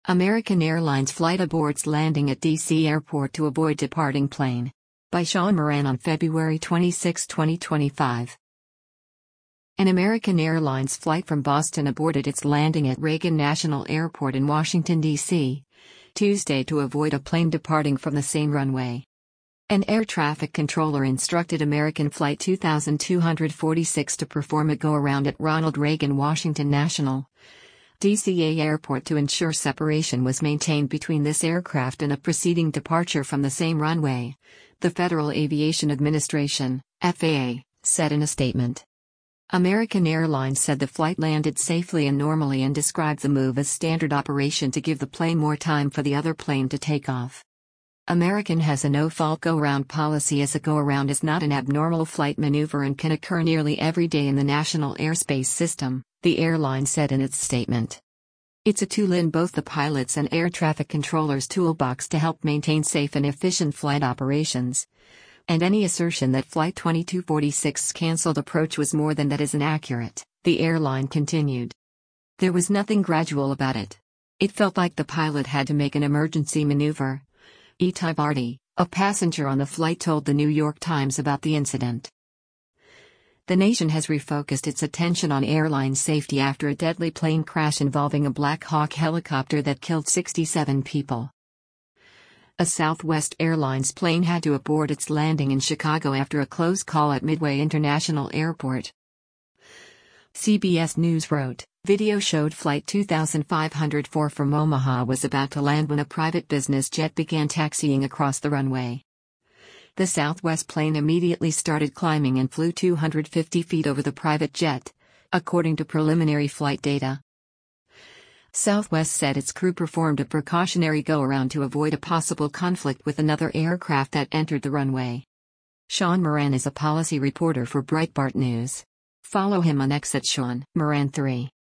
American Airlines flight aborts landing at D.C. airport to avoid departing plane. By Sean Moran on February 26, 2025. An American Airlines flight from Boston aborted its landing at Reagan National Airport in Washington, D.C., Tuesday to avoid a plane departing from the same runway. An air traffic controller instructed American Flight 2246 to perform a go-around at Ronald Reagan Washington National DCA Airport to ensure separation was maintained between this aircraft and a preceding departure from the same runway, the Federal Aviation Administration, FAA, said in a statement. American Airlines said the flight landed safely and normally and described the move as standard operation to give the plane more time for the other plane to take off. American has a no-fault go-around policy, as a go-around is not an abnormal flight maneuver and can occur nearly every day in the national airspace system, the airline said in its statement. It's a tool in both the pilot's and air traffic controllers' toolbox to help maintain safe and efficient flight operations. And any assertion that Flight 2246's cancelled approach was more than that is inaccurate, the airline continued. There was nothing gradual about it. It felt like the pilot had to make an emergency maneuver. Itai Bharti, a passenger on the flight, told the New York Times about the incident. The nation has refocused its attention on airline safety after a deadly plane crash involving a Black Hawk helicopter that killed 67 people. A Southwest Airlines plane had to abort its landing in Chicago after a close call at Midway International Airport. CBS News wrote, video showed Flight 2504 from Omaha was about to land when a private business jet began taxiing across the runway. The Southwest plane immediately started climbing and flew 250 feet over the private jet, according to preliminary flight data. Southwest said its crew performed a precautionary go-around to avoid a possible conflict with another aircraft that entered the runway. Sean Moran is a policy reporter for Breitbart News. Follow him on X at Sean Moran 3.